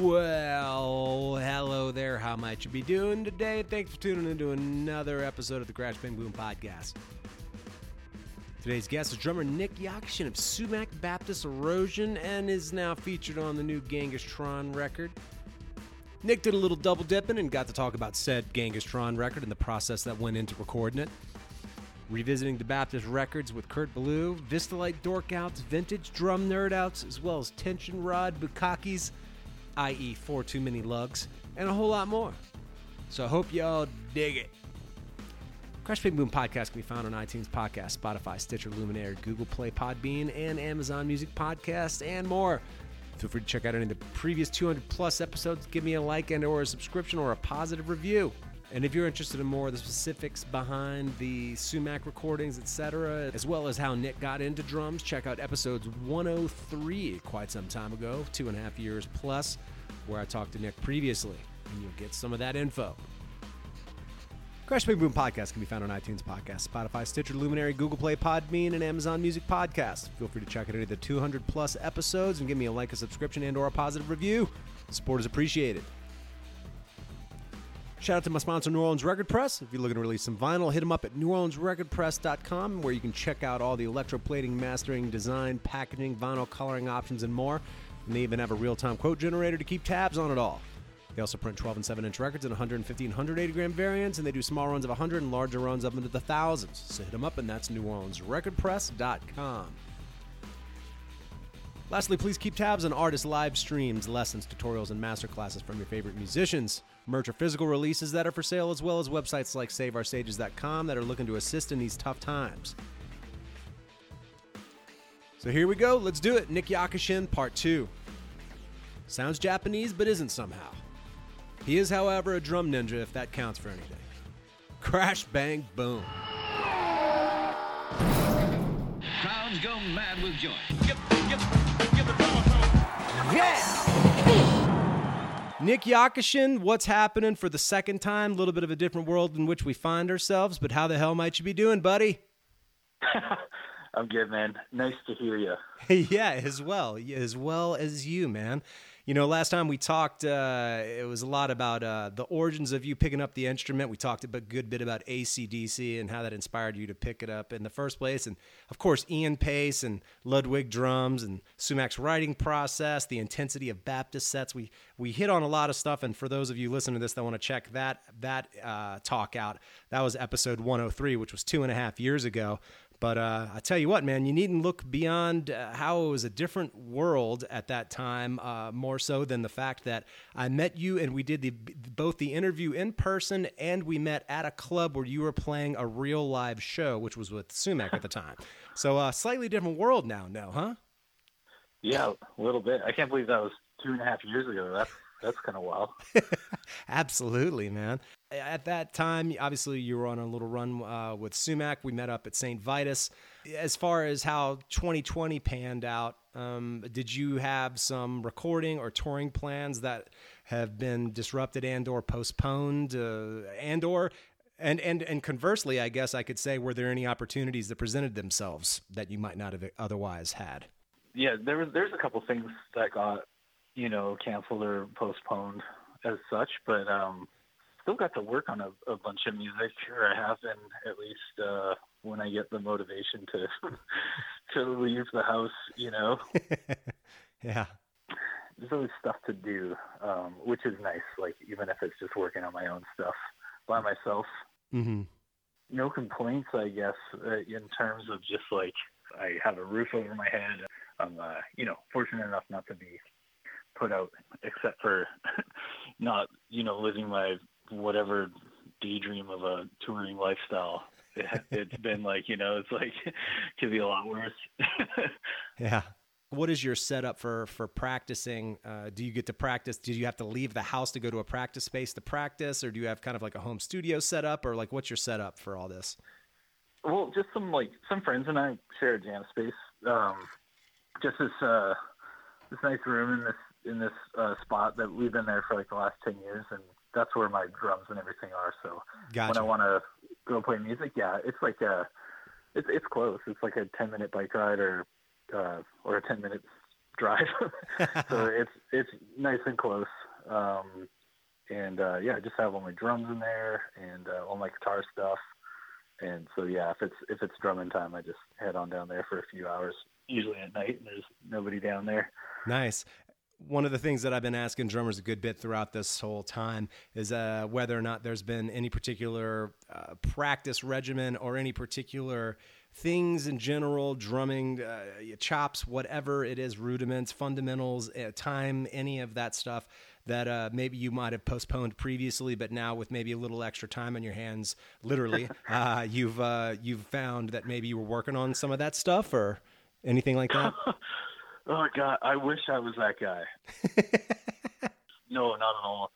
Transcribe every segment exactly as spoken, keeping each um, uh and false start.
Well, hello there. How might you be doing today? Thanks for tuning into another episode of the Crash Bang Boom Podcast. Today's guest is drummer Nick Yakishin of Sumac Baptist Erosion and is now featured on the new Genghis Tron record. Nick did a little double dipping and got to talk about said Genghis Tron record and the process that went into recording it. Revisiting the Baptist records with Kurt Ballou, Vistalite Dorkouts, Vintage Drum Nerdouts, as well as Tension Rod Bukakis, that is four too many lugs, and a whole lot more. So I hope y'all dig it. Crash Bang Boom Podcast can be found on iTunes Podcast, Spotify, Stitcher, Luminary, Google Play, Podbean, and Amazon Music Podcast, and more. Feel free to check out any of the previous two hundred plus episodes. Give me a like and or a subscription or a positive review. And if you're interested in more of the specifics behind the Sumac recordings, et cetera, as well as how Nick got into drums, check out episodes one oh three quite some time ago, two and a half years plus, where I talked to Nick previously, and you'll get some of that info. Crash Bang Boom Podcast can be found on iTunes Podcast, Spotify, Stitcher, Luminary, Google Play, Podbean, and Amazon Music Podcast. Feel free to check out any of the two hundred plus episodes and give me a like, a subscription, and or a positive review. Support is appreciated. Shout out to my sponsor, New Orleans Record Press. If you're looking to release some vinyl, hit them up at new orleans record press dot com, where you can check out all the electroplating, mastering, design, packaging, vinyl coloring options, and more. And they even have a real-time quote generator to keep tabs on it all. They also print twelve and seven inch records in one fifty and one eighty gram variants, and they do small runs of one hundred and larger runs up into the thousands. So hit them up, and that's new orleans record press dot com. Lastly, please keep tabs on artist live streams, lessons, tutorials, and masterclasses from your favorite musicians, merch or physical releases that are for sale, as well as websites like save our stages dot com that are looking to assist in these tough times. So here we go. Let's do it. Nick Yakishin, Part two. Sounds Japanese, but isn't somehow. He is, however, a drum ninja, if that counts for anything. Crash, bang, boom. Crowds go mad with joy. Yeah! Nick Yakishin, what's happening for the second time? A little bit of a different world in which we find ourselves, but how the hell might you be doing, buddy? I'm good, man. Nice to hear you. Yeah, as well. As well as you, man. You know, last time we talked, uh, it was a lot about uh, the origins of you picking up the instrument. We talked a good bit about A C D C and how that inspired you to pick it up in the first place. And, of course, Ian Pace and Ludwig drums and Sumac's writing process, the intensity of Baptist sets. We we hit on a lot of stuff. And for those of you listening to this that want to check that, that uh, talk out, that was episode one oh three, which was two and a half years ago. But uh, I tell you what, man, you needn't look beyond uh, how it was a different world at that time, uh, more so than the fact that I met you and we did the, both the interview in person and we met at a club where you were playing a real live show, which was with Sumac at the time. So a uh, slightly different world now, no, huh? Yeah, a little bit. I can't believe that was two and a half years ago. That's that's kind of wild. Absolutely, man. At that time, obviously, you were on a little run uh, with Sumac. We met up at Saint Vitus. As far as how twenty twenty panned out, um, did you have some recording or touring plans that have been disrupted and or postponed uh, and or and, and and conversely, I guess I could say, were there any opportunities that presented themselves that you might not have otherwise had? Yeah, there was there's a couple things that got, you know, canceled or postponed as such, but um, still got to work on a, a bunch of music, or I have been, at least uh, when I get the motivation to to leave the house, you know. Yeah. There's always stuff to do, um, which is nice, like even if it's just working on my own stuff by myself. Mm-hmm. No complaints, I guess, uh, in terms of just like I have a roof over my head. I'm, uh, you know, fortunate enough not to be put out, except for not, you know, living my whatever daydream of a touring lifestyle. It, it's been like, you know, it's like could be a lot worse. Yeah. What is your setup for for practicing? Uh, do you get to practice? Do you have to leave the house to go to a practice space to practice, or do you have kind of like a home studio setup, or like what's your setup for all this? Well, just some like some friends and I share a jam space. Um, just this uh, this nice room in this in this uh, spot that we've been there for like the last ten years, and that's where my drums and everything are. So Gotcha. When I want to go play music, yeah, it's like a it's it's close. It's like a ten minute bike ride or uh, or a ten minute drive. So it's it's nice and close. Um, and uh, yeah, I just have all my drums in there and uh, all my guitar stuff. And so yeah, if it's if it's drumming time, I just head on down there for a few hours, usually at night, and there's nobody down there. Nice. One of the things that I've been asking drummers a good bit throughout this whole time is uh, whether or not there's been any particular uh, practice regimen or any particular things in general, drumming, uh, chops, whatever it is, rudiments, fundamentals, uh, time, any of that stuff that uh, maybe you might have postponed previously, but now with maybe a little extra time on your hands, literally, uh, you've uh, you've found that maybe you were working on some of that stuff or anything like that? Oh God, I wish I was that guy. No, not at all.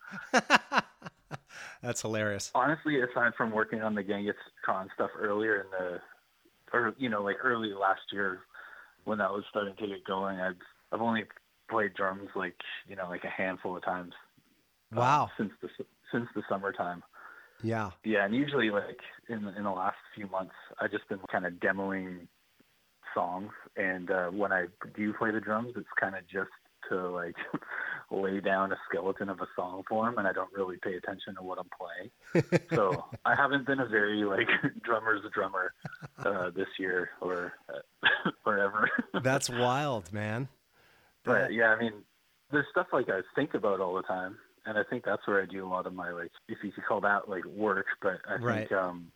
That's hilarious. Honestly, aside from working on the Genghis Khan stuff earlier in the, or you know, like early last year when that was starting to get going, I've I've only played drums like you know like a handful of times. Wow. Um, since the since the summertime. Yeah. Yeah, and usually like in in the last few months, I've just been kind of demoing songs, and uh, when I do play the drums, it's kind of just to like lay down a skeleton of a song for them, and I don't really pay attention to what I'm playing. So I haven't been a very like drummer's drummer uh, this year or uh, or ever. That's wild, man. But yeah, I mean, there's stuff like I think about all the time, and I think that's where I do a lot of my like, if you could call that like work. But I Right. think um,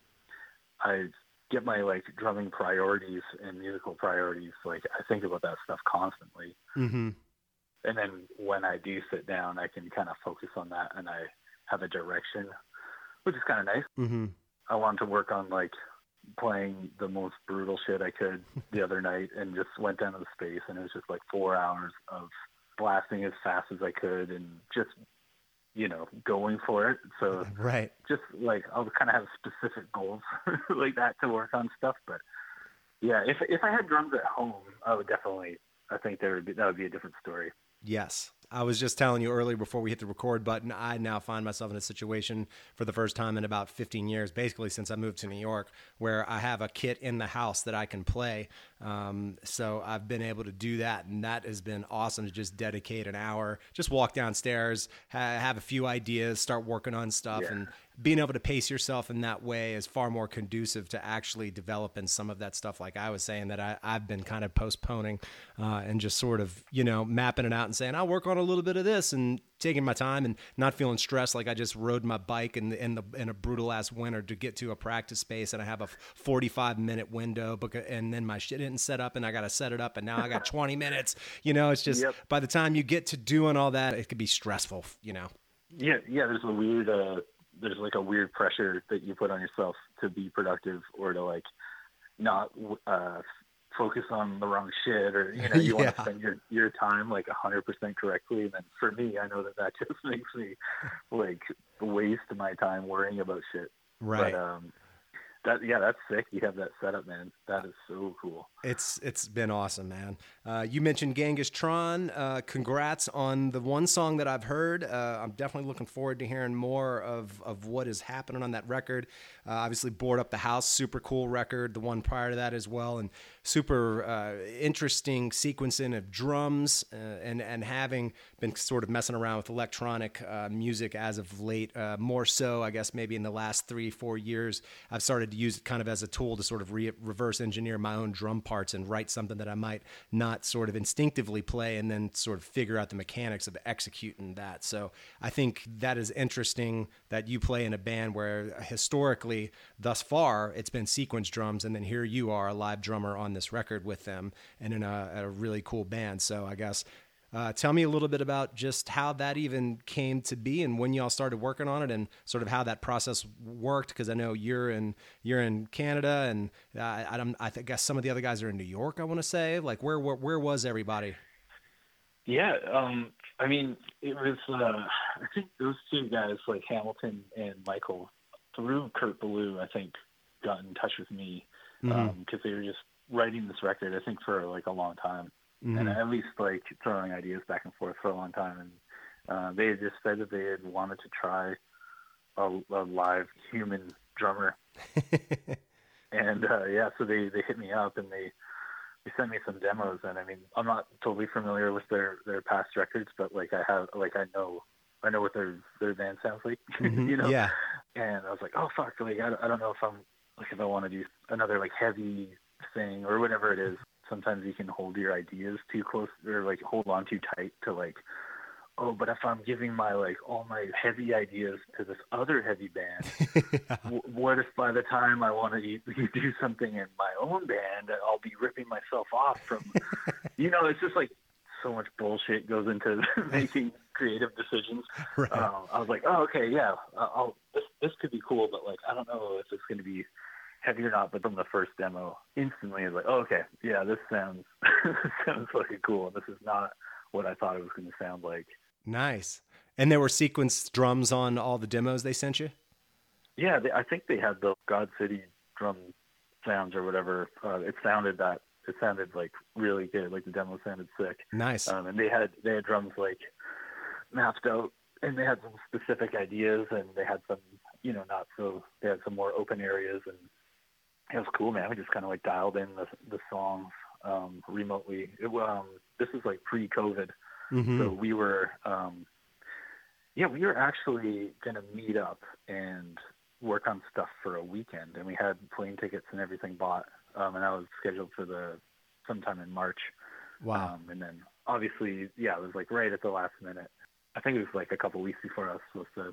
I get my like drumming priorities and musical priorities. Like I think about that stuff constantly. Mm-hmm. And then when I do sit down, I can kind of focus on that, and I have a direction, which is kind of nice. Mm-hmm. I wanted to work on like playing the most brutal shit I could the other night, and just went down to the space, and it was just like four hours of blasting as fast as I could and just, you know, going for it. So Right. just like I'll kind of have specific goals like that to work on stuff. But yeah, if if I had drums at home, I would definitely. I think there would be that would be a different story. Yes. I was just telling you earlier before we hit the record button, I now find myself in a situation for the first time in about fifteen years, basically since I moved to New York, where I have a kit in the house that I can play. Um, so I've been able to do that, and that has been awesome to just dedicate an hour, just walk downstairs, ha- have a few ideas, start working on stuff, Yeah. and being able to pace yourself in that way is far more conducive to actually developing some of that stuff. Like I was saying that I, I've been kind of postponing uh, and just sort of, you know, mapping it out and saying, I'll work on a little bit of this and taking my time and not feeling stressed. Like I just rode my bike in the, in the, in a brutal ass winter to get to a practice space, and I have a forty-five minute window, because, and then my shit didn't set up and I got to set it up. And now I got twenty minutes, you know, it's just, Yep. by the time you get to doing all that, it could be stressful, you know? Yeah, yeah. There's a weird, uh, there's like a weird pressure that you put on yourself to be productive or to like not uh, focus on the wrong shit, or you know, you want Yeah. to spend your your time like a hundred percent correctly. And then for me, I know that that just makes me like waste my time worrying about shit. Right. But um, that yeah, that's sick. You have that setup, man. That is so cool. It's it's been awesome, man. Uh, you mentioned Genghis Tron. Uh, congrats on the one song that I've heard. Uh, I'm definitely looking forward to hearing more of, of what is happening on that record. Uh, obviously, Board Up the House, super cool record. The one prior to that as well, and super uh, interesting sequencing of drums, uh, and and having been sort of messing around with electronic uh, music as of late. Uh, more so, I guess, maybe in the last three four years, I've started to use it kind of as a tool to sort of re- reverse engineer my own drum parts and write something that I might not sort of instinctively play, and then sort of figure out the mechanics of executing that. So I think that is interesting that you play in a band where historically, thus far, it's been sequence drums, and then here you are, a live drummer on this record with them and in a, a really cool band. So I guess uh, tell me a little bit about just how that even came to be and when y'all started working on it, and sort of how that process worked. Because I know you're in you're in Canada, and uh, I, I, I guess some of the other guys are in New York. I want to say, like, where, where where was everybody? Yeah, um, I mean, it was. Uh, I think those two guys, like Hamilton and Michael, through Kurt Ballou, I think, got in touch with me because Mhm. um, they were just writing this record, I think, for like a long time, Mhm. and at least like throwing ideas back and forth for a long time. And uh, they had just said that they had wanted to try a, a live human drummer, and uh, yeah, so they they hit me up and they they sent me some demos, and I mean, I'm not totally familiar with their, their past records, but like I have, like I know, I know what their their band sounds like, Mm-hmm. you know. Yeah. And I was like, oh fuck, like I, I don't know if I'm like if I want to do another like heavy thing or whatever it is. Sometimes you can hold your ideas too close or like hold on too tight to like, oh, but if I'm giving my like all my heavy ideas to this other heavy band, w- what if by the time I want to do something in my own band, I'll be ripping myself off from, you know, it's just like so much bullshit goes into making creative decisions. Right. Um, I was like, oh, okay, yeah, I'll, this this could be cool, but like I don't know if it's going to be heavy or not. But from the first demo, instantly I was like, oh, okay, yeah, this sounds this sounds fucking cool. This is not what I thought it was going to sound like. Nice. And there were sequenced drums on all the demos they sent you? Yeah, they, I think they had the God City drum sounds or whatever. Uh, it sounded that it sounded like really good. Like the demo sounded sick. Nice. Um, and they had they had drums like mapped out, and they had some specific ideas, and they had some, you know, not so. They had some more open areas, and it was cool, man. We just kind of like dialed in the the songs um, remotely. It, um, this is like pre-COVID, Mm-hmm. so we were, um, yeah, we were actually gonna meet up and work on stuff for a weekend, and we had plane tickets and everything bought, um, and I was scheduled for the sometime in March. Wow. Um, and then obviously, yeah, it was like right at the last minute. I think it was like a couple weeks before I was supposed to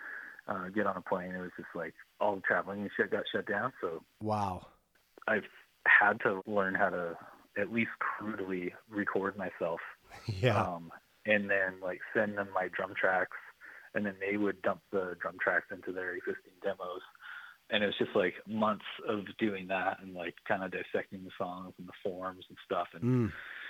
uh, get on a plane. It was just like all the traveling and shit got shut down. So Wow. I've had to learn how to at least crudely record myself. Yeah. Um, and then like send them my drum tracks, and then they would dump the drum tracks into their existing demos. And it was just like months of doing that and like kind of dissecting the songs and the forms and stuff, and Mm.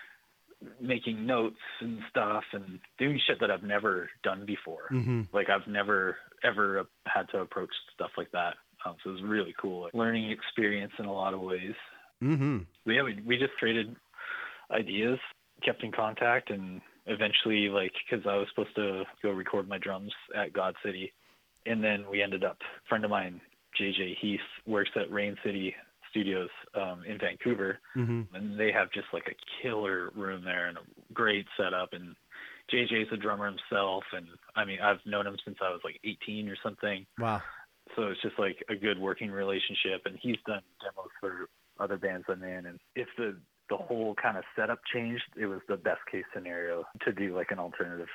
making notes and stuff and doing shit that I've never done before. Mm-hmm. Like I've never ever had to approach stuff like that. Um, so it was really cool, like, learning experience in a lot of ways. Mm-hmm. But yeah, we, we just traded ideas, kept in contact, and eventually, like, because I was supposed to go record my drums at God City, and then we ended up, a friend of mine, J J Heath, works at Rain City Studios um, in Vancouver, Mm-hmm. and they have just like a killer room there and a great setup. And J J's a drummer himself, and I mean, I've known him since I was like eighteen or something. Wow. So it's just like a good working relationship, and he's done demos for other bands I'm in. And if the the whole kind of setup changed, it was the best case scenario to do like an alternative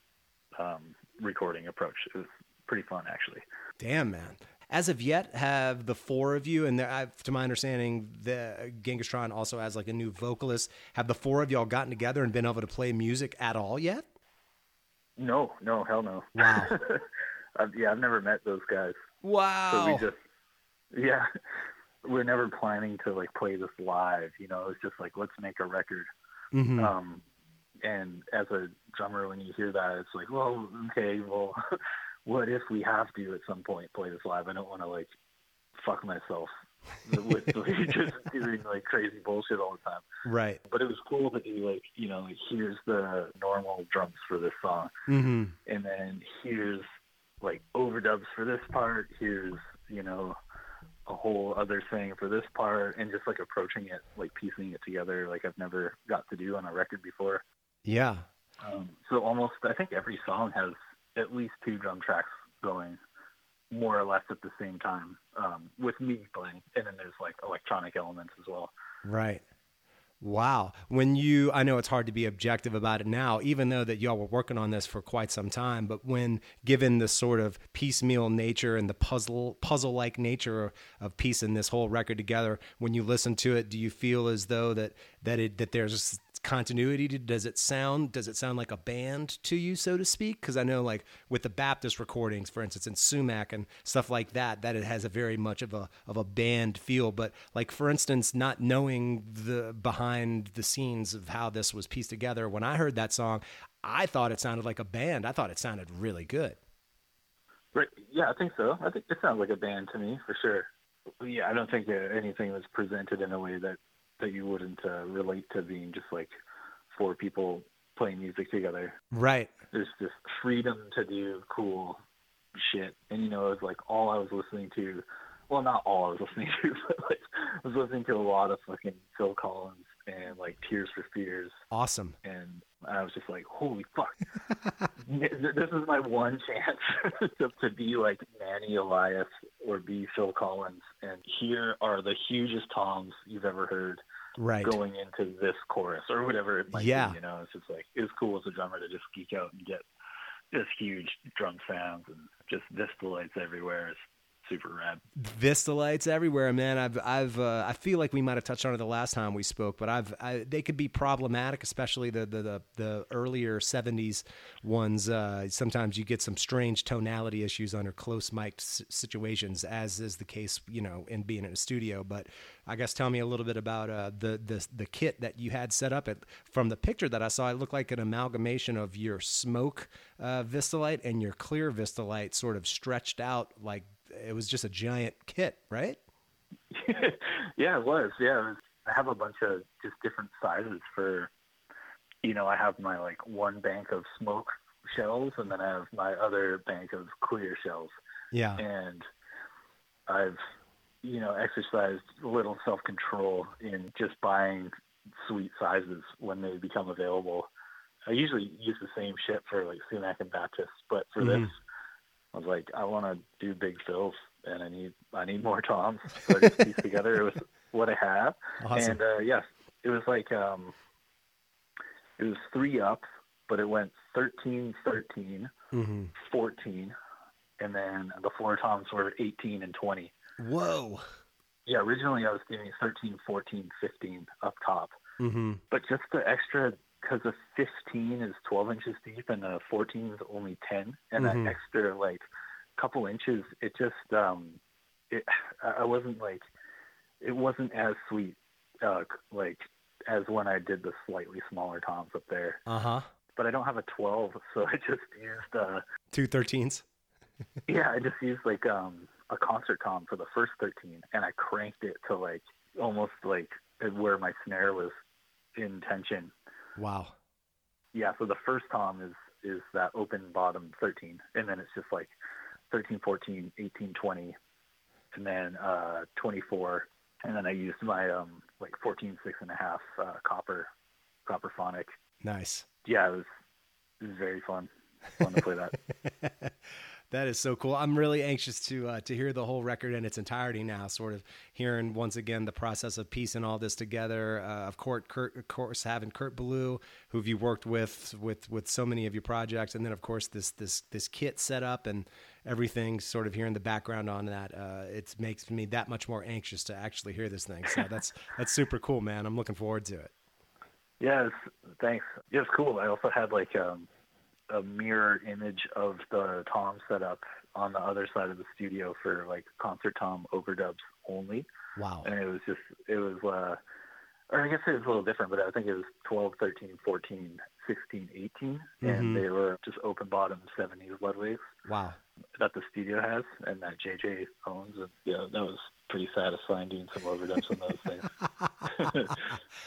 um, recording approach. It was pretty fun, actually. Damn, man. As of yet, have the four of you, and there, I, to my understanding, the Genghis Khan also has like a new vocalist. Have the four of y'all gotten together and been able to play music at all yet? No, no, hell no. Wow. I've, yeah, I've never met those guys. Wow. So we just, yeah, we're never planning to like play this live. You know, it's just like, let's make a record. Mm-hmm. Um, and as a drummer, when you hear that, it's like, well, okay, well, what if we have to at some point play this live? I don't want to like fuck myself with like, just doing like crazy bullshit all the time. Right. But it was cool to do like, you know, like, here's the normal drums for this song, Mm-hmm. and then here's like overdubs for this part. Here's, you know, a whole other thing for this part, and just like approaching it, like piecing it together, like I've never got to do on a record before. Yeah. Um, so almost, I think every song has at least two drum tracks going more or less at the same time, um, with me playing. And then there's like electronic elements as well. Right. Wow. When you, I know it's hard to be objective about it now, even though that y'all were working on this for quite some time, but when given the sort of piecemeal nature and the puzzle, puzzle-like nature of piecing this whole record together, when you listen to it, do you feel as though that, that it, that there's continuity? Does it sound, does it sound like a band to you, so to speak? Because I know like with the Baptist recordings, for instance, in Sumac and stuff like that, that it has a very much of a, of a band feel. But like, for instance, not knowing the behind the scenes of how this was pieced together, when I heard that song, I thought it sounded like a band. I thought it sounded really good. Right. Yeah, I think so. I think it sounds like a band to me, for sure. Yeah, I don't think uh, anything was presented in a way that that you wouldn't uh, relate to being just like four people playing music together. Right. There's just freedom to do cool shit. And, you know, it was like all I was listening to well, not all I was listening to, but like I was listening to a lot of fucking Phil Collins and like Tears for Fears. Awesome. And I was just like, holy fuck. This is my one chance to, to be like Manny Elias or be Phil Collins. And here are the hugest toms you've ever heard right. going into this chorus or whatever it might yeah. be. You know, it's just like, it's cool as a drummer to just geek out and get this huge drum sounds and just Vista lights everywhere. It's super rad. Vista lights everywhere, man. I've, I've, uh, I feel like we might have touched on it the last time we spoke, but I've, I, they could be problematic, especially the, the, the, the earlier seventies ones. Uh, sometimes you get some strange tonality issues under close mic situations, as is the case, you know, in being in a studio. But I guess tell me a little bit about uh, the, the, the kit that you had set up. At, from the picture that I saw, it looked like an amalgamation of your smoke uh, Vista light and your clear Vista light sort of stretched out like, it was just a giant kit, right? Yeah, it was. Yeah, it was, I have a bunch of just different sizes for, you know, I have my like one bank of smoke shells and then I have my other bank of clear shells. Yeah. And I've, you know, exercised a little self-control in just buying sweet sizes when they become available. I usually use the same shit for like Sumac and Baptist, but for mm-hmm. this, I was like, I want to do big fills, and I need I need more toms. So I just pieced together it was what I have, awesome. and uh, yes, it was like um, it was three up, but it went thirteen, thirteen, mm-hmm. fourteen, and then the floor toms were eighteen and twenty. Whoa! Yeah, originally I was doing thirteen, fourteen, fifteen up top, mm-hmm. but just the extra. Because the fifteen is twelve inches deep and the fourteen is only ten, and mm-hmm. that extra like couple inches, it just um, it I wasn't like it wasn't as sweet uh, like as when I did the slightly smaller toms up there. Uh huh. But I don't have a twelve, so I just used uh, two thirteens. Yeah, I just used like um, a concert tom for the first thirteen, and I cranked it to like almost like where my snare was in tension. Wow. Yeah, so the first tom is is that open bottom thirteen, and then it's just like thirteen, fourteen, eighteen, twenty, and then uh, twenty-four, and then I used my um like fourteen, six and a half uh, copper copper phonic. Nice. Yeah, it was it was very fun. Fun to play that. That is so cool. I'm really anxious to uh, to hear the whole record in its entirety now, sort of hearing once again the process of piecing all this together. Uh, of course, Kurt, of course, having Kurt Ballou, who you've worked with with with so many of your projects, and then of course this this this kit set up and everything, sort of hearing the background on that. Uh, it makes me that much more anxious to actually hear this thing. So that's that's super cool, man. I'm looking forward to it. Yeah, it's, thanks. Yeah, it's cool. I also had like um, a mirror image of the tom setup on the other side of the studio for like concert tom overdubs only. Wow. And it was just, it was, uh, or I guess it was a little different, but I think it was twelve, thirteen, fourteen, sixteen, eighteen, mm-hmm. and they were just open bottom seventies Ludwigs. Wow. That the studio has and that J J owns. And yeah, that was pretty satisfying doing some overdubs on those things.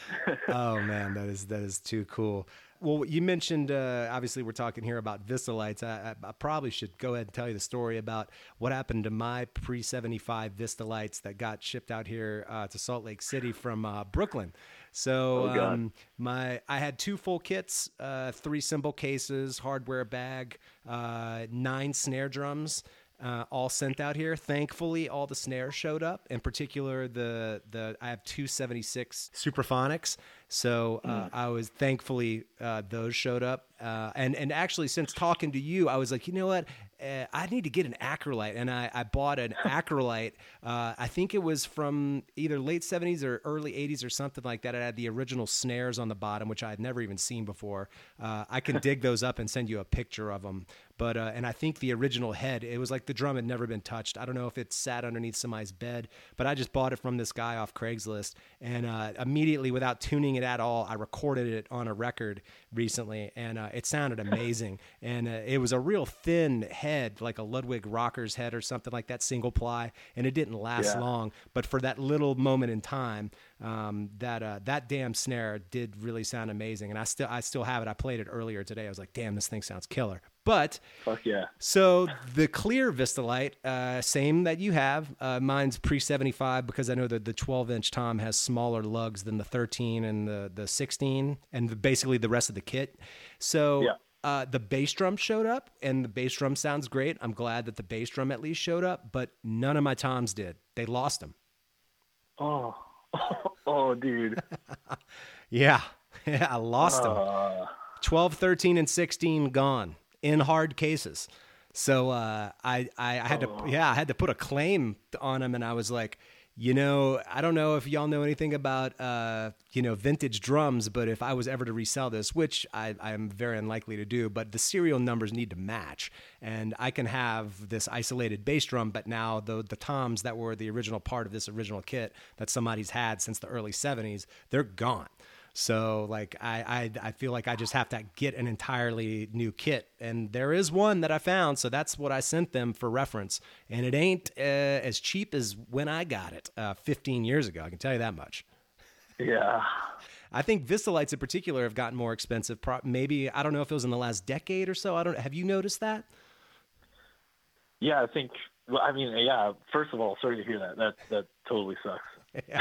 Oh man, that is, that is too cool. Well, you mentioned, uh, obviously we're talking here about Vista lights. I, I, I probably should go ahead and tell you the story about what happened to my pre seventy-five Vista lights that got shipped out here uh, to Salt Lake City from uh, Brooklyn. So oh, um, my I had two full kits, uh, three cymbal cases, hardware bag, uh, nine snare drums. Uh, all sent out here. Thankfully, all the snares showed up. In particular, the the I have two seventy-six Supraphonics, so uh, mm. I was thankfully uh, those showed up. Uh, and and actually, since talking to you, I was like, you know what? Uh, I need to get an Acrolite, and I, I bought an Acrolite. Uh, I think it was from either late seventies or early eighties or something like that. It had the original snares on the bottom, which I had never even seen before. Uh, I can dig those up and send you a picture of them. But uh, and I think the original head, it was like the drum had never been touched. I don't know if it sat underneath somebody's bed, but I just bought it from this guy off Craigslist, and uh, immediately, without tuning it at all, I recorded it on a record recently, and uh, it sounded amazing. And uh, it was a real thin head, like a Ludwig Rocker's head or something like that, single ply, and it didn't last yeah. long. But for that little moment in time, um, that uh, that damn snare did really sound amazing, and I still I still have it. I played it earlier today. I was like, damn, this thing sounds killer. But Fuck yeah. So the clear Vistalite, uh, same that you have. Uh, mine's pre seventy-five because I know that the twelve inch tom has smaller lugs than the thirteen and the, the sixteen and the, basically the rest of the kit. So Yeah. uh, the bass drum showed up and the bass drum sounds great. I'm glad that the bass drum at least showed up, but none of my toms did. They lost them. Oh, oh, dude. Yeah. Yeah, I lost them. Uh, twelve, thirteen, and sixteen gone in hard cases. So uh, I, I, I had Oh. to, yeah, I had to put a claim on them, and I was like, you know, I don't know if y'all know anything about, uh, you know, vintage drums, but if I was ever to resell this, which I, I am very unlikely to do, but the serial numbers need to match, and I can have this isolated bass drum, but now the the toms that were the original part of this original kit that somebody's had since the early seventies, they're gone. So like I, I I feel like I just have to get an entirely new kit, and there is one that I found, so that's what I sent them for reference, and it ain't uh, as cheap as when I got it uh, fifteen years ago. I can tell you that much. yeah. I think Vistalites in particular have gotten more expensive. Pro- maybe I don't know if it was in the last decade or so. I don't. Have you noticed that? Yeah, I think, well, I mean, yeah, first of all, sorry to hear that. That, that totally sucks. Yeah.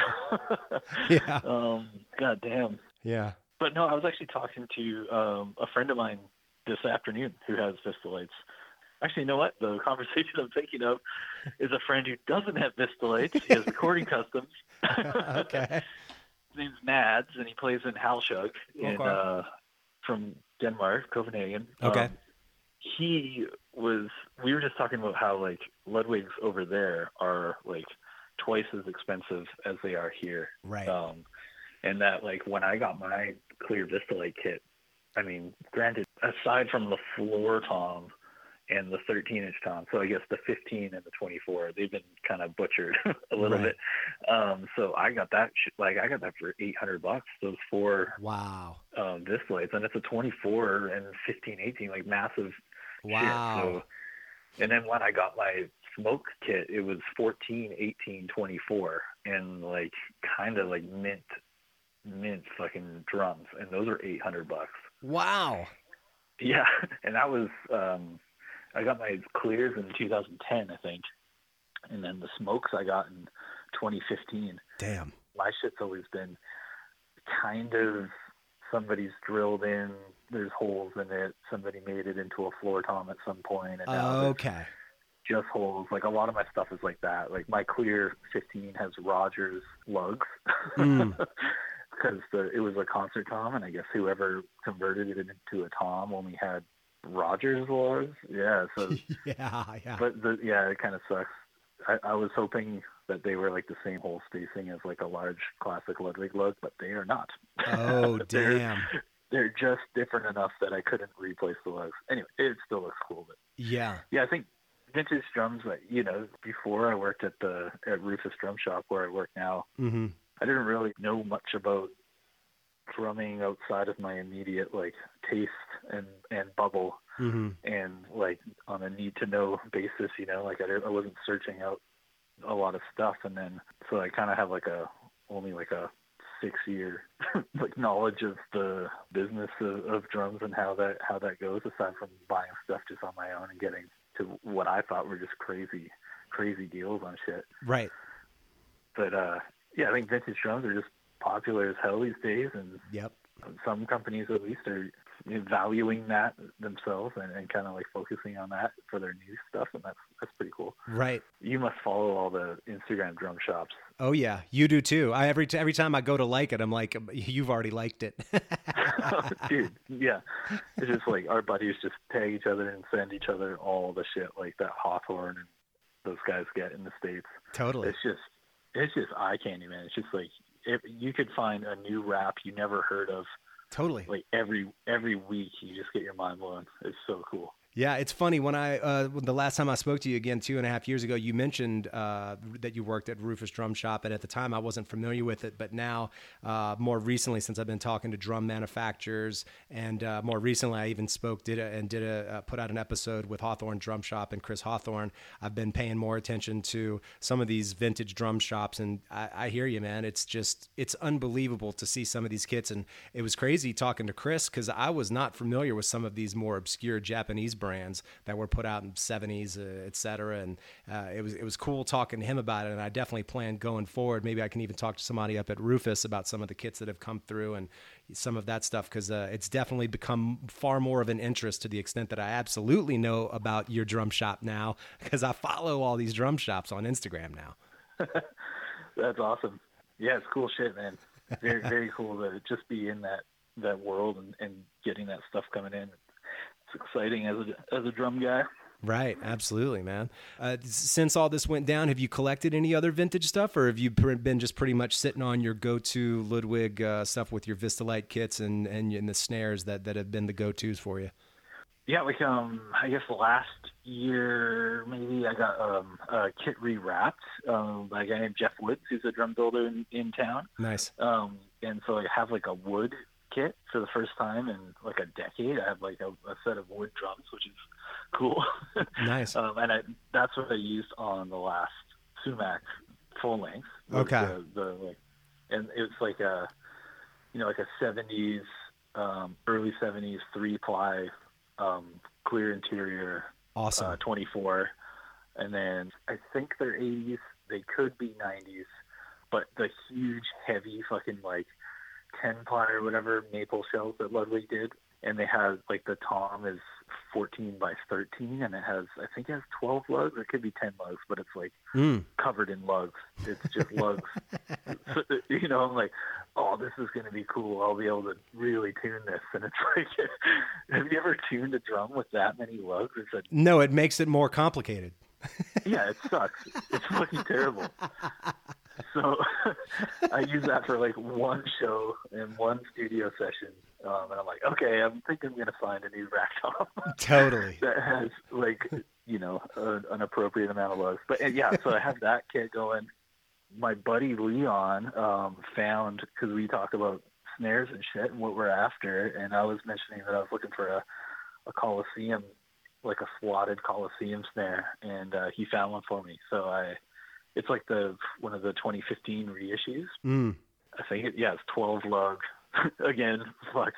Yeah. um, God damn. Yeah. But no, I was actually talking to um, a friend of mine this afternoon who has Vistalites. Actually, you know what? The conversation I'm thinking of is a friend who doesn't have Vistalites. He has recording customs. Okay. His name's Mads, and he plays in Halshug in, Okay. uh, from Denmark, Copenhagen. Okay. Um, he was, we were just talking about how, like, Ludwigs over there are, like, twice as expensive as they are here. Right. Um, and that, like, when I got my clear Vistalite kit, I mean, granted, aside from the floor tom and the thirteen inch tom, so I guess the fifteen and the twenty-four, they've been kind of butchered a little Right. bit. Um, so I got that, sh- like, I got that for eight hundred bucks, those four Wow. um, Vistalites, and it's a twenty-four and fifteen, eighteen, like, massive Wow. shit. So, and then when I got my smoke kit, it was fourteen, eighteen, twenty-four, and like kind of like mint, mint fucking drums, and those are eight hundred bucks. Wow. Yeah, and that was um, I got my clears in two thousand ten, I think, and then the smokes I got in twenty fifteen. Damn. My shit's always been kind of somebody's drilled in. There's holes in it. Somebody made it into a floor tom at some point, and now there's Okay. just holes. Like a lot of my stuff is like that. Like my clear fifteen has Rogers lugs Mm. because the, it was a concert tom, and I guess whoever converted it into a tom only had Rogers lugs. Yeah. So, Yeah. Yeah. but the, yeah, it kind of sucks. I, I was hoping that they were like the same hole spacing as like a large classic Ludwig lug, but they are not. Oh, They're- damn. They're just different enough that I couldn't replace the lugs. Anyway, it still looks cool, but Yeah. yeah, I think vintage drums, like, you know, before I worked at the at Rufus Drum Shop where I work now, Mm-hmm. I didn't really know much about drumming outside of my immediate like taste and and bubble, Mm-hmm. and like on a need to know basis, you know, like I, didn't- I wasn't searching out a lot of stuff, and then so I kind of have like a only like a six year like knowledge of the business of, of drums and how that how that goes, aside from buying stuff just on my own and getting to what I thought were just crazy crazy deals on shit. Right. But uh yeah, I think vintage drums are just popular as hell these days, and Yep. some companies at least are valuing that themselves and, and kind of like focusing on that for their new stuff, and that's that's pretty cool. Right. You must follow all the Instagram drum shops. Oh yeah, you do too. I every t- every time I go to like it, I'm like, you've already liked it. Dude, yeah. It's just like our buddies just tag each other and send each other all the shit like that Hawthorne and those guys get in the States. Totally. It's just it's just eye candy, man. It's just like if you could find a new rap you never heard of Totally. like every every week, you just get your mind blown. It's so cool. Yeah, it's funny when I uh, when the last time I spoke to you again two and a half years ago, you mentioned uh, that you worked at Rufus Drum Shop, and at the time I wasn't familiar with it, but now uh, more recently, since I've been talking to drum manufacturers, and uh, more recently I even spoke did a, and did a uh, put out an episode with Hawthorne Drum Shop and Chris Hawthorne. I've been paying more attention to some of these vintage drum shops, and I, I hear you, man. It's just it's unbelievable to see some of these kits, and it was crazy talking to Chris because I was not familiar with some of these more obscure Japanese brands. brands that were put out in the seventies, uh, et cetera. And uh, it was it was cool talking to him about it. And I definitely plan going forward. Maybe I can even talk to somebody up at Rufus about some of the kits that have come through and some of that stuff, because uh, it's definitely become far more of an interest, to the extent that I absolutely know about your drum shop now, because I follow all these drum shops on Instagram now. That's awesome. Yeah, it's cool shit, man. Very, very cool to just be in that, that world and, and getting that stuff coming in. It's exciting as a, as a drum guy. Right. Absolutely, man. Uh, since all this went down, have you collected any other vintage stuff, or have you been just pretty much sitting on your go-to Ludwig uh, stuff with your Vistalite kits and, and, and the snares that, that have been the go-tos for you? Yeah, like, um, I guess last year, maybe I got um, a kit rewrapped um, by a guy named Jeff Woods, who's a drum builder in, in town. Nice. Um, and so I have like a wood kit for the first time in like a decade. I have like a, a set of wood drums, which is cool. Nice. um, and I, that's what I used on the last Sumac full length. Okay. The, the, like, and it's like a, you know, like a seventies, um, early seventies three ply, um, clear interior. Awesome. Uh, twenty-four. And then I think they're eighties. They could be nineties, but the huge, heavy fucking like ten ply or whatever maple shells that Ludwig did. And they have like the tom is fourteen by thirteen, and it has, I think it has twelve lugs. It could be ten lugs, but it's like mm. covered in lugs. It's just lugs. So, you know, I'm like, oh, this is going to be cool. I'll be able to really tune this. And it's like, have you ever tuned a drum with that many lugs? It's a, no, it makes it more complicated. Yeah, it sucks. It's fucking terrible. So I use that for like one show and one studio session. Um, and I'm like, okay, I'm thinking I'm going to find a new rack tom. Totally. That has like, you know, a, an appropriate amount of lugs. But yeah, so I have that kit going. My buddy Leon um, found, because we talk about snares and shit and what we're after, and I was mentioning that I was looking for a, a Coliseum, like a slotted Coliseum snare, and uh, he found one for me. So I, it's like the one of the twenty fifteen reissues. Mm. I think it, yeah, it's twelve lug. Again, fuck.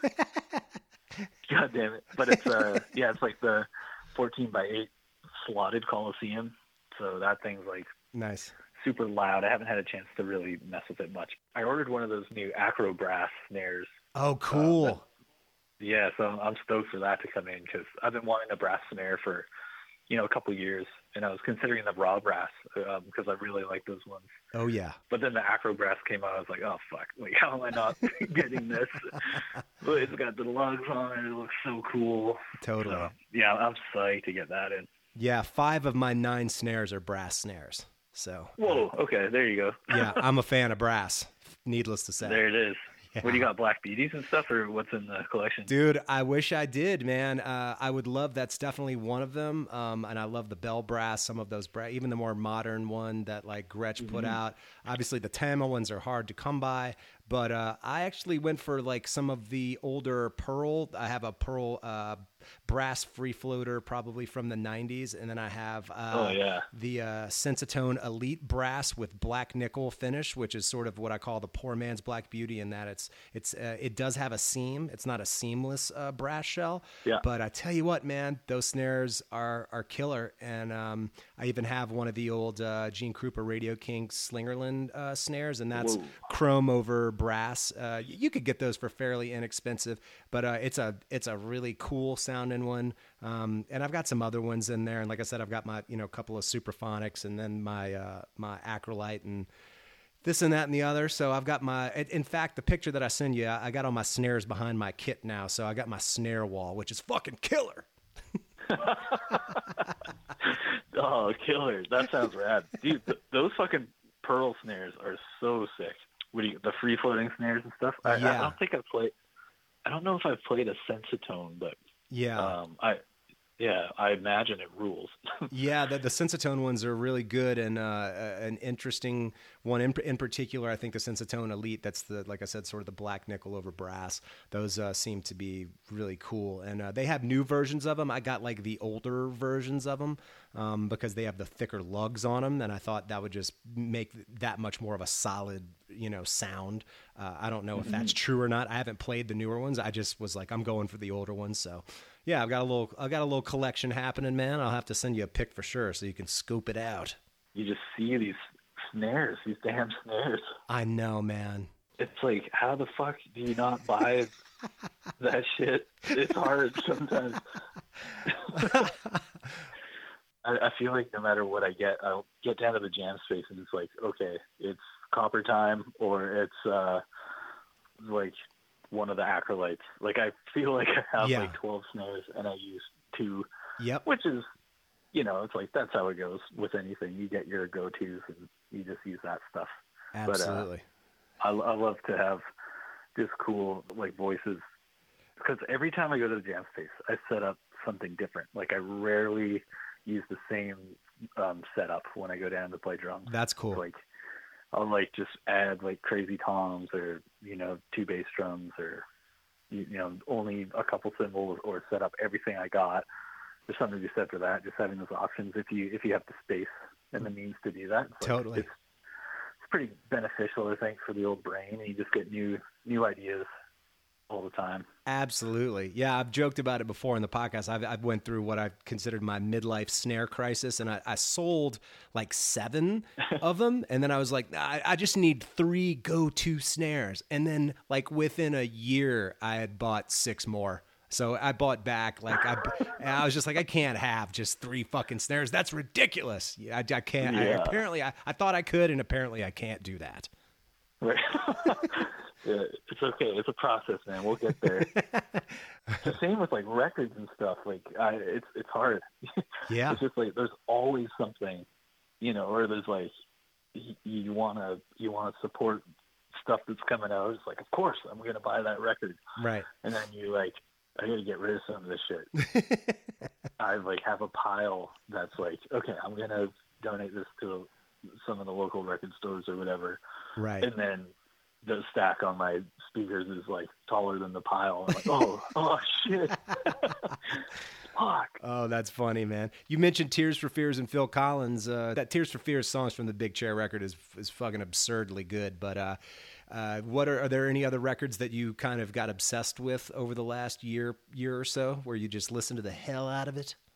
God damn it. But it's uh yeah, it's like the fourteen by eight slotted Coliseum. So that thing's like nice. Super loud. I haven't had a chance to really mess with it much. I ordered one of those new Acro brass snares. Oh, cool. Uh, that, yeah, so I'm stoked for that to come in, because I've been wanting a brass snare for, you know, a couple years, and I was considering the raw brass um, because I really like those ones. Oh yeah. But then the Acro brass came out. I was like, oh fuck, like how am I not getting this? But it's got the lugs on it. It looks so cool. Totally. So, yeah, I'm psyched to get that in. Yeah, five of my nine snares are brass snares. So. Whoa. Okay, there you go. Yeah, I'm a fan of brass. Needless to say. There it is. Yeah. What do you got, Black Beauties and stuff, or what's in the collection? Dude, I wish I did, man. Uh, I would love, that's definitely one of them. Um, and I love the bell brass, some of those, bra- even the more modern one that like Gretsch mm-hmm. put out. Obviously, the Tama ones are hard to come by, but uh, I actually went for like some of the older Pearl. I have a Pearl uh, brass free floater, probably from the nineties, and then I have uh, oh, yeah. the uh, Sensitone Elite brass with black nickel finish, which is sort of what I call the poor man's Black Beauty, in that it's it's uh, it does have a seam. It's not a seamless uh, brass shell, yeah. but I tell you what, man, those snares are are killer. And um, I even have one of the old uh, Gene Krupa Radio King Slingerland uh, snares, and that's Whoa. chrome over brass. Uh, you could get those for fairly inexpensive, but uh, it's a it's a really cool sounding one. Um, and I've got some other ones in there, and like I said, I've got my you know couple of Supraphonics, and then my uh, my Acrolite, and this and that and the other. So I've got my, in fact, the picture that I send you, I got all my snares behind my kit now. So I got my snare wall, which is fucking killer. Oh, killer! That sounds rad, dude. Th- those fucking Pearl snares are so sick. What do you, the free floating snares and stuff? I, yeah. I don't think I've played. I don't know if I've played a Sensitone, but yeah, um, I. Yeah, I imagine it rules. Yeah, the, the Sensitone ones are really good, and uh, an interesting one in, in particular. I think the Sensitone Elite, that's the, like I said, sort of the black nickel over brass. Those uh, seem to be really cool, and uh, they have new versions of them. I got like the older versions of them um, because they have the thicker lugs on them, and I thought that would just make that much more of a solid, you know, sound. Uh, I don't know if that's true or not. I haven't played the newer ones. I just was like, I'm going for the older ones, so. Yeah, I've got a little, I've got a little collection happening, man. I'll have to send you a pic for sure so you can scope it out. You just see these snares, these damn snares. I know, man. It's like, how the fuck do you not buy that shit? It's hard sometimes. I, I feel like no matter what I get, I'll get down to the jam space and it's like, okay, it's copper time or it's uh, like one of the acrylites. Like I feel like I have yeah. like twelve snares and I use two, yep. which is, you know, it's like that's how it goes with anything. You get your go-tos and you just use that stuff. Absolutely. But, uh, I, I love to have just cool like voices because every time I go to the jam space, I set up something different. Like I rarely use the same um, setup when I go down to play drums. That's cool. Like I'll like just add like crazy toms or, you know, two bass drums or, you, you know, only a couple cymbals or set up everything I got. There's something to be said for that. Just having those options if you, if you have the space and the means to do that. It's totally. Like, it's, it's pretty beneficial, I think, for the old brain. And you just get new, new ideas all the time. Absolutely. Yeah, I've joked about it before in the podcast. I've, I've went through what I've considered my midlife snare crisis, and I, I sold like seven of them, and then I was like, I, I just need three go-to snares. And then like within a year, I had bought six more. So I bought back, like, I, I was just like, I can't have just three fucking snares. That's ridiculous. I, I can't. Yeah. I, apparently, I, I thought I could, and apparently I can't do that. Right. Yeah, it's okay. It's a process, man. We'll get there. The same with like records and stuff. Like, I, it's it's hard. Yeah. It's just like there's always something, you know, or there's like you, you wanna you wanna support stuff that's coming out. It's like, of course, I'm gonna buy that record. Right. And then you like, I gotta get rid of some of this shit. I like have a pile that's like, okay, I'm gonna donate this to some of the local record stores or whatever. Right. And then the stack on my speakers is like taller than the pile. I'm like, oh, oh shit. Fuck. Oh, that's funny, man. You mentioned Tears for Fears and Phil Collins. Uh, that Tears for Fears songs from the Big Chair record is is fucking absurdly good. But uh, uh, what are, are there any other records that you kind of got obsessed with over the last year year or so, where you just listen to the hell out of it?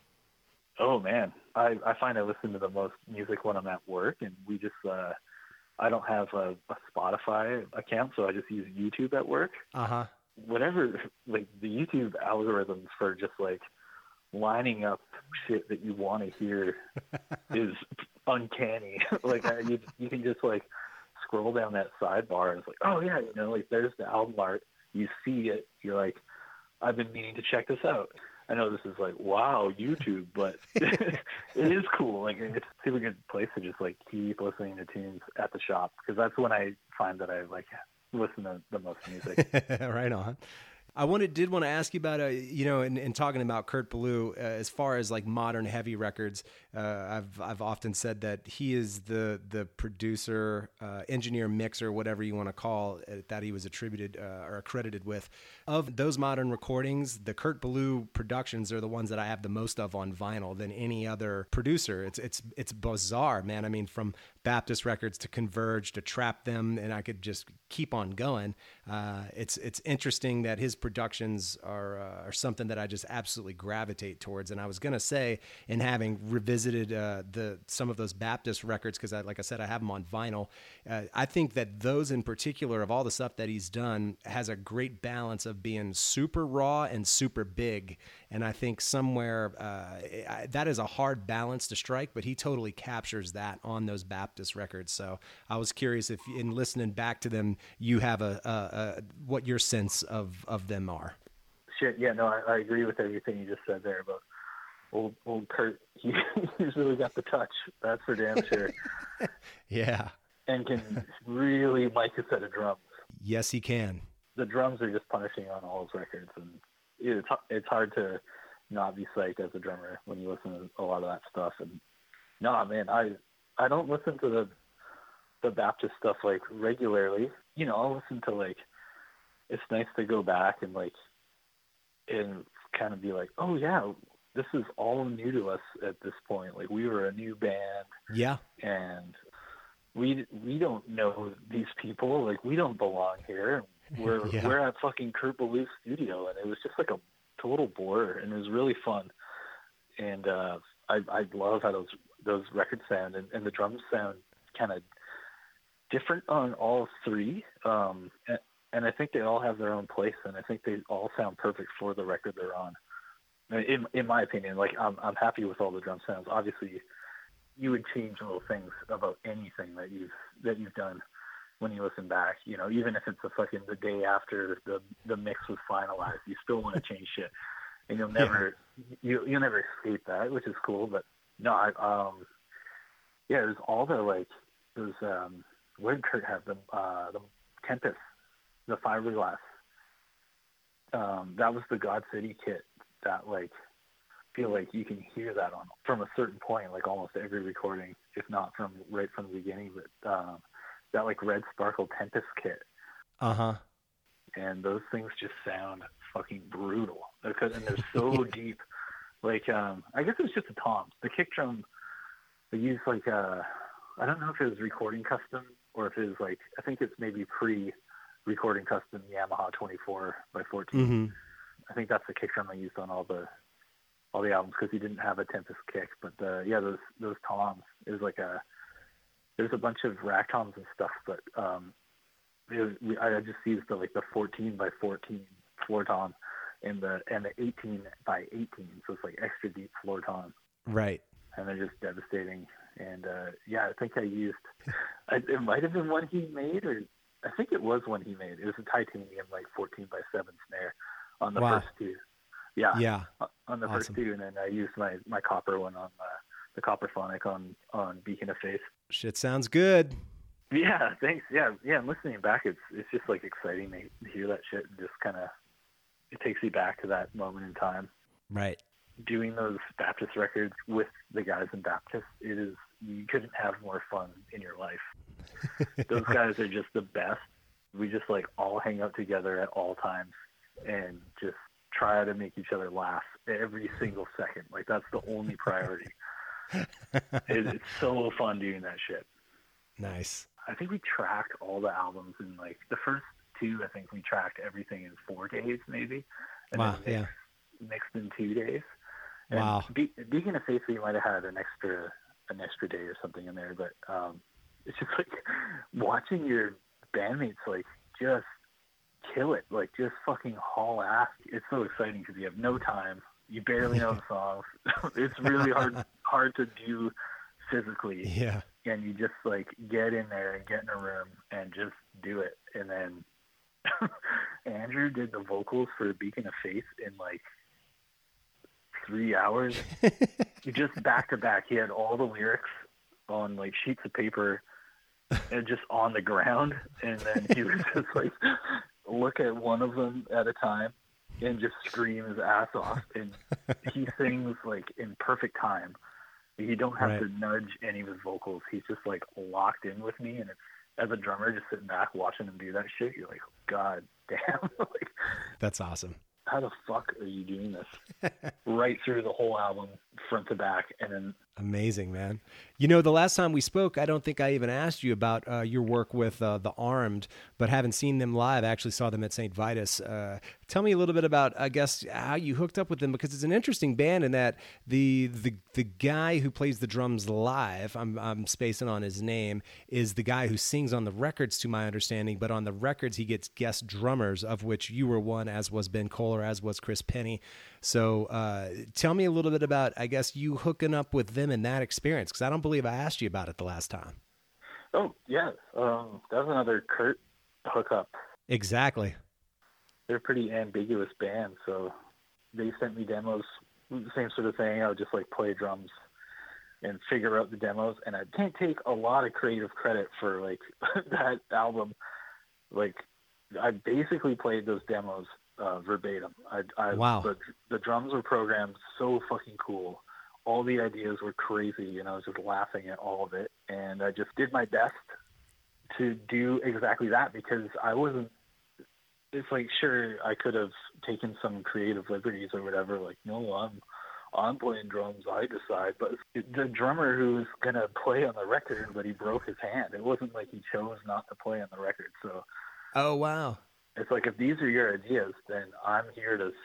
Oh man, I, I find I listen to the most music when I'm at work, and we just uh, I don't have a, a Spotify account, so I just use YouTube at work. Uh huh. Whatever, like the YouTube algorithms for just like lining up shit that you want to hear is uncanny. Like I, you, you can just like scroll down that sidebar and it's like, oh yeah, you know, like there's the album art. You see it, you're like, I've been meaning to check this out. I know this is like, wow, YouTube, but it is cool. Like it's a super good place to just like keep listening to tunes at the shop, because that's when I find that I like listen to the most music. Right on. I wanted, did want to ask you about, uh, you know, in, in talking about Kurt Ballou, uh, as far as like modern heavy records, uh, I've I've often said that he is the the producer, uh, engineer, mixer, whatever you want to call it, that he was attributed uh, or accredited with. Of those modern recordings, the Kurt Ballou productions are the ones that I have the most of on vinyl than any other producer. It's it's it's bizarre, man. I mean, from Baptist Records to Converge to Trap Them, and I could just keep on going. Uh, it's it's interesting that his productions are uh, are something that I just absolutely gravitate towards. And I was gonna say, in having revisited uh, the some of those Baptist records, because I, like I said, I have them on vinyl. Uh, I think that those in particular, of all the stuff that he's done, has a great balance of being super raw and super big. And I think somewhere uh, I, that is a hard balance to strike, but he totally captures that on those Baptist records. So I was curious if, in listening back to them, you have a, a, a what your sense of, of them are. Shit, yeah, no, I, I agree with everything you just said there about old old Kurt. He, he's really got the touch. That's for damn sure. Yeah. And can really mic a set of drums. Yes, he can. The drums are just punishing on all his records, and it's it's hard to not be psyched as a drummer when you listen to a lot of that stuff. And no, man, I I don't listen to the the Baptist stuff like regularly. You know, I'll listen to like, it's nice to go back and like and kind of be like, oh yeah, this is all new to us at this point. Like we were a new band. Yeah. And we we don't know these people. Like we don't belong here. We're yeah. we're at fucking Kurt Ballou's studio, and it was just like a total bore, and it was really fun. And uh, I I love how those those records sound, and, and the drums sound kind of different on all three. Um, and, and I think they all have their own place, and I think they all sound perfect for the record they're on. In in my opinion, like I'm I'm happy with all the drum sounds. Obviously, you would change little things about anything that you've that you've done when you listen back. You know, even if it's a fucking the day after the the mix was finalized, you still want to change shit, and you'll never yeah. you you'll never escape that, which is cool. But no, I um yeah, there's all the like those um what did Kurt have the uh the Tempest, the fiberglass. Um, that was the God City kit. That like feel like you can hear that on from a certain point, like almost every recording, if not from right from the beginning. But um, that like Red Sparkle Tempest kit, uh huh, and those things just sound fucking brutal because and they're so deep. Like um, I guess it was just a tom. The kick drum they use like uh, I don't know if it was recording custom or if it was like I think it's maybe pre-recording custom Yamaha twenty-four by fourteen. Mm-hmm. I think that's the kick drum I used on all the all the albums because he didn't have a Tempest kick. But uh, yeah, those those toms. It was like a there's a bunch of rack toms and stuff, but um, it was, we, I just used the like the fourteen by fourteen floor tom and the and the eighteen by eighteen, so it's like extra deep floor tom. Right. And they're just devastating. And uh, yeah, I think I used I, it might have been one he made, or I think it was one he made. It was a titanium like fourteen by seven snare. On the wow. first two. Yeah. Yeah. On the awesome. first two. And then I used my, my copper one on uh, the Copper Phonic on, on Beacon of Faith. Shit sounds good. Yeah. Thanks. Yeah. Yeah. And listening back, it's, it's just like exciting to hear that shit and just kind of, it takes you back to that moment in time. Right. Doing those Baptist records with the guys in Baptist, it is, you couldn't have more fun in your life. Those guys are just the best. We just like all hang out together at all times and just try to make each other laugh every single second. Like that's the only priority. it, it's so fun doing that shit. Nice. I think we tracked all the albums in like the first two. I think we tracked everything in four days, maybe. And wow. then mixed, yeah. Mixed in two days. And wow. Be- Beacon of Faith, we might have had an extra, an extra day or something in there, but um, it's just like watching your bandmates like just kill it, like just fucking haul ass. It's so exciting because you have no time. You barely know the songs. It's really hard hard to do physically. Yeah. And you just like get in there and get in a room and just do it. And then Andrew did the vocals for Beacon of Faith in like three hours. Just back to back. He had all the lyrics on like sheets of paper and just on the ground. And then he was just like look at one of them at a time and just scream his ass off. And he sings like in perfect time. You don't have right. to nudge any of his vocals. He's just like locked in with me. And it's, as a drummer, just sitting back watching him do that shit, you're like, God damn. Like, that's awesome. How the fuck are you doing this? Right through the whole album, front to back, and then... Amazing, man. You know, the last time we spoke, I don't think I even asked you about uh, your work with uh, The Armed, but haven't seen them live. I actually saw them at Saint Vitus. Uh, tell me a little bit about, I guess, how you hooked up with them, because it's an interesting band in that the the the guy who plays the drums live, I'm, I'm spacing on his name, is the guy who sings on the records, to my understanding, but on the records he gets guest drummers, of which you were one, as was Ben Kohler, as was Chris Penny. So uh, tell me a little bit about, I guess, you hooking up with them in that experience, because I don't believe I asked you about it the last time. Oh, yeah. Um, that was another Kurt hookup. Exactly. They're a pretty ambiguous band, so they sent me demos, same sort of thing. I would just like play drums and figure out the demos, and I can't take a lot of creative credit for like that album. Like, I basically played those demos uh, verbatim. I, I, wow. The, the drums were programmed so fucking cool. All the ideas were crazy, and I was just laughing at all of it. And I just did my best to do exactly that, because I wasn't, it's like, sure, I could have taken some creative liberties or whatever. Like, no, I'm, I'm playing drums, I decide. But the drummer who was going to play on the record, but he broke his hand. It wasn't like he chose not to play on the record. So, oh, wow. It's like, if these are your ideas, then I'm here to serve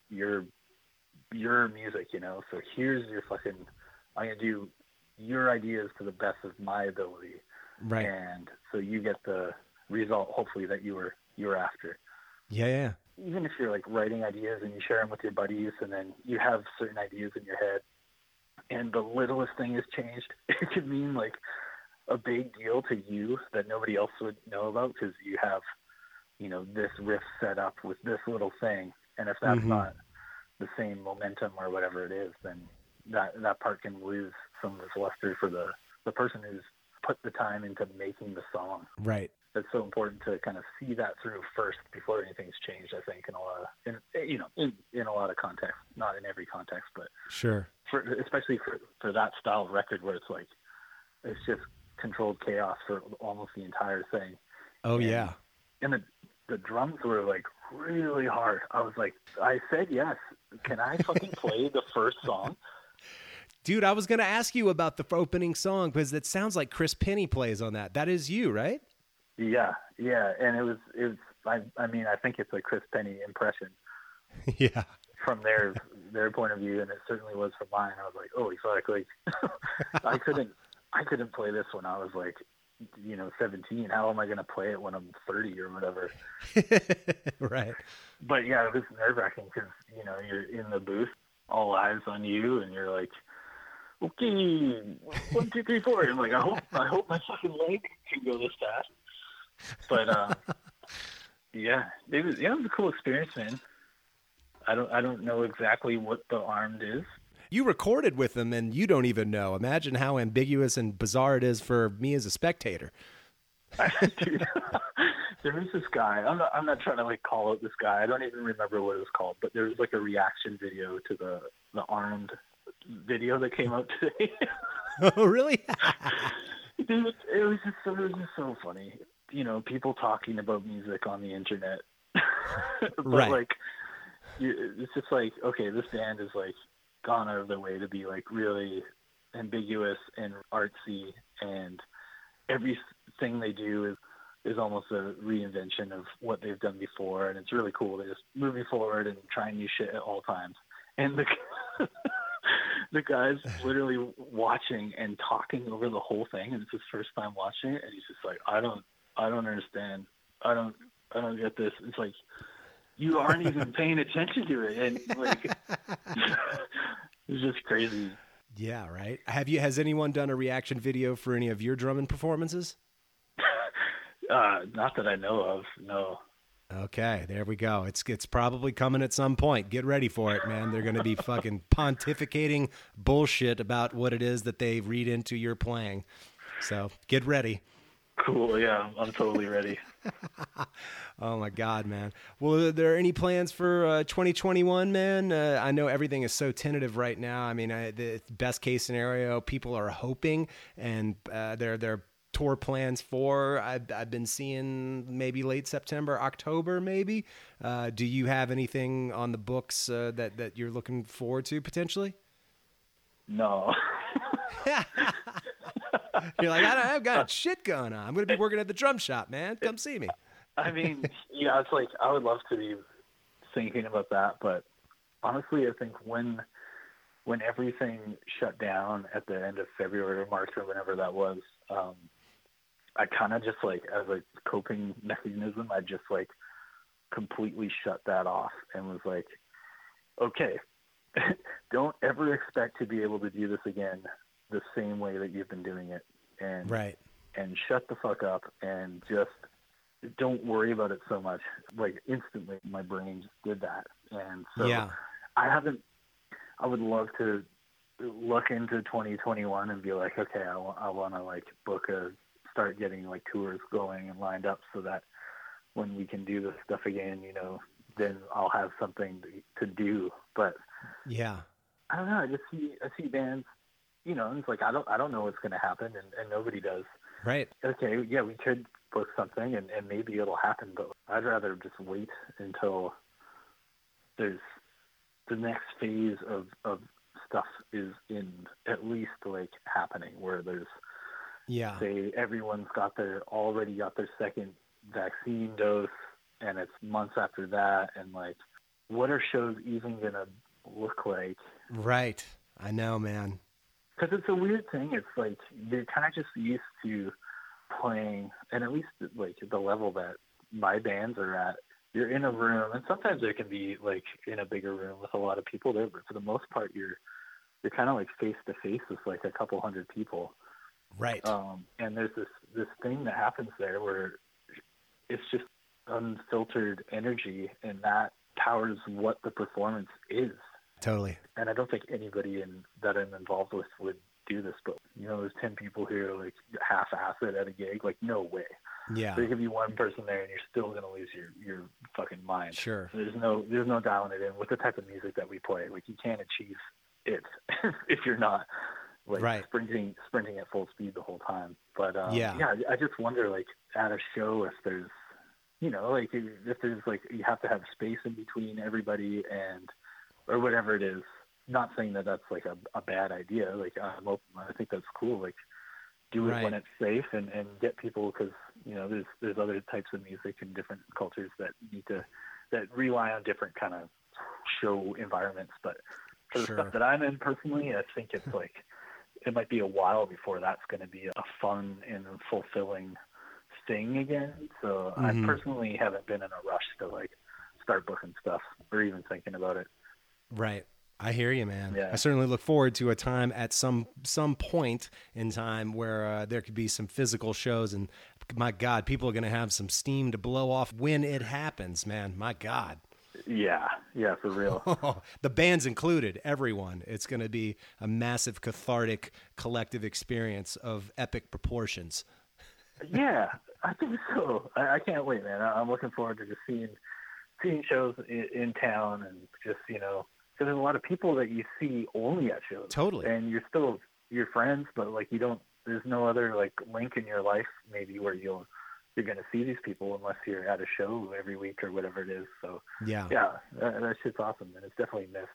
your your music, you know. So here's your fucking, I'm gonna do your ideas to the best of my ability, right? And so you get the result, hopefully, that you were you were after. Yeah, yeah. Even if you're like writing ideas and you share them with your buddies, and then you have certain ideas in your head, and the littlest thing has changed, it could mean like a big deal to you that nobody else would know about, because you have, you know, this riff set up with this little thing, and if that's mm-hmm. not the same momentum or whatever it is, then that that part can lose some of its luster for the the person who's put the time into making the song. Right. It's so important to kind of see that through first before anything's changed, I think, in a lot of, in, you know, in, in a lot of context, not in every context, but sure. For, especially for, for that style of record where it's like, it's just controlled chaos for almost the entire thing. Oh, and, yeah. And the, the drums were like really hard. I was like, I said yes. Can I fucking play the first song? Dude, I was going to ask you about the opening song, because it sounds like Chris Penny plays on that. That is you, right? Yeah, yeah, and it was, it was. I, I mean, I think it's a Chris Penny impression. Yeah. From their their point of view, and it certainly was from mine. I was like, holy fuck! Like, I couldn't, I couldn't play this when I was like, you know, seventeen. How am I going to play it when I'm thirty or whatever? Right. But yeah, it was nerve wracking because, you know, you're in the booth, all eyes on you, and you're like, okay, one, two, three, four. And like, I hope, I hope my fucking leg can go this fast. But uh, yeah, it was, yeah, it was a cool experience, man. I don't, I don't know exactly what the Armed is. You recorded with them, and you don't even know. Imagine how ambiguous and bizarre it is for me as a spectator. Dude, there was this guy. I'm not, I'm not trying to like call out this guy. I don't even remember what it was called, but there was like a reaction video to the the Armed video that came out today. Oh, really? Dude, it was just so, it was just so funny. You know, people talking about music on the internet. But right. like, you, it's just like, okay, this band is like gone out of their way to be like really ambiguous and artsy, and everything they do is is almost a reinvention of what they've done before, and it's really cool. They're just moving forward and trying new shit at all times. And the the guy's literally watching and talking over the whole thing, and it's his first time watching it, and he's just like, I don't I don't understand. I don't I don't get this. It's like, you aren't even paying attention to it, and like it's just crazy. Yeah, right. Have you? Has anyone done a reaction video for any of your drumming performances? uh, not that I know of. No. Okay, there we go. It's it's probably coming at some point. Get ready for it, man. They're going to be fucking pontificating bullshit about what it is that they read into your playing. So get ready. Cool. Yeah, I'm totally ready. Oh my God, man. Well, are there any plans for uh, twenty twenty-one, man? Uh, I know everything is so tentative right now. I mean, I, the best case scenario, people are hoping, and uh, their their tour plans for, I've, I've been seeing maybe late September, October, maybe. Uh, do you have anything on the books uh, that, that you're looking forward to potentially? No. You're like, I don't, I've got shit going on. I'm going to be working at the drum shop, man. Come see me. I mean, yeah, it's like, I would love to be thinking about that, but honestly, I think when when everything shut down at the end of February or March or whenever that was, um, I kind of just like, as a coping mechanism, I just like completely shut that off and was like, okay, don't ever expect to be able to do this again the same way that you've been doing it. And, right. and shut the fuck up and just don't worry about it so much. Like instantly my brain just did that. And so yeah. I haven't, I would love to look into twenty twenty-one and be like, okay, I, w- I want to like book a, start getting like tours going and lined up so that when we can do this stuff again, you know, then I'll have something to, to do. But yeah, I don't know. I just see, I see bands, you know, and it's like, I don't, I don't know what's going to happen, and, and nobody does. Right. Okay. Yeah, we could book something and, and maybe it'll happen, but I'd rather just wait until there's the next phase of, of stuff is in at least like happening, where there's, yeah, say everyone's got their, already got their second vaccine dose, and it's months after that. And like, what are shows even going to look like? Right. I know, man. Because it's a weird thing. It's like you're kind of just used to playing, and at least like the level that my bands are at, you're in a room, and sometimes there can be like in a bigger room with a lot of people there, but for the most part, you're you're kind of like face to face with like a couple hundred people. Right. Um, and there's this this thing that happens there where it's just unfiltered energy, and that powers what the performance is. Totally. And I don't think anybody in that I'm involved with would do this, but you know, there's ten people here like half-ass it at a gig, like no way. Yeah. There could be one person there, and you're still gonna lose your your fucking mind. Sure. There's no there's no dialing it in with the type of music that we play. Like you can't achieve it if you're not like right. sprinting sprinting at full speed the whole time. But um, yeah, yeah, I just wonder like at a show if there's you know like if there's like you have to have space in between everybody and or whatever it is. Not saying that that's like a, a bad idea. Like I'm open. I think that's cool. Like do it right. when it's safe and, and get people, because you know there's there's other types of music in different cultures that need to that rely on different kind of show environments. But for the sure. stuff that I'm in personally, I think it's like it might be a while before that's going to be a fun and fulfilling thing again. So mm-hmm. I personally haven't been in a rush to like start booking stuff or even thinking about it. Right. I hear you, man. Yeah. I certainly look forward to a time at some some point in time where uh, there could be some physical shows, and my God, people are going to have some steam to blow off when it happens, man. My God. Yeah, yeah, for real. The band's included, everyone. It's going to be a massive cathartic collective experience of epic proportions. Yeah, I think so. I, I can't wait, man. I'm looking forward to just seeing seeing shows in, in town and just, you know, because there's a lot of people that you see only at shows. Totally. And you're still your friends, but like you don't. There's no other like link in your life maybe where you'll you're going to see these people unless you're at a show every week or whatever it is. So yeah, yeah, that, that shit's awesome, and it's definitely missed.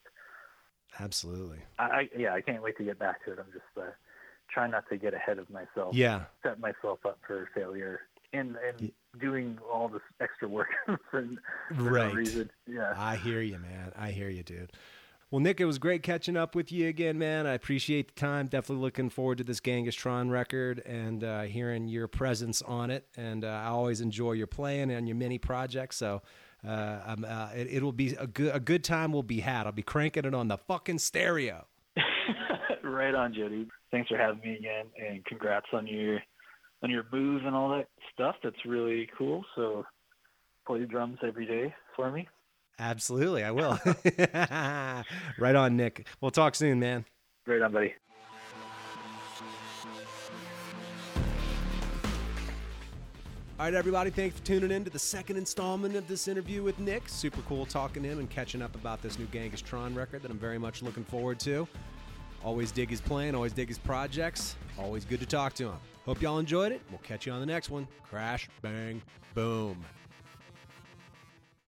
Absolutely. I, I yeah, I can't wait to get back to it. I'm just uh, trying not to get ahead of myself. Yeah. Set myself up for failure. And and doing all this extra work for, for right. no reason. Yeah. I hear you, man. I hear you, dude. Well, Nick, it was great catching up with you again, man. I appreciate the time. Definitely looking forward to this Genghis Tron record and uh, hearing your presence on it. And uh, I always enjoy your playing and your mini projects. So uh, I'm, uh, it, it'll be a good a good time will be had. I'll be cranking it on the fucking stereo. Right on, Jody. Thanks for having me again, and congrats on your on your move and all that stuff. That's really cool. So play drums every day for me. Absolutely, I will. Right on, Nick. We'll talk soon, man. Right on, buddy. All right, everybody, thanks for tuning in to the second installment of this interview with Nick. Super cool talking to him and catching up about this new Genghis Tron record that I'm very much looking forward to. Always dig his playing, always dig his projects. Always good to talk to him. Hope y'all enjoyed it. We'll catch you on the next one. Crash, bang, boom.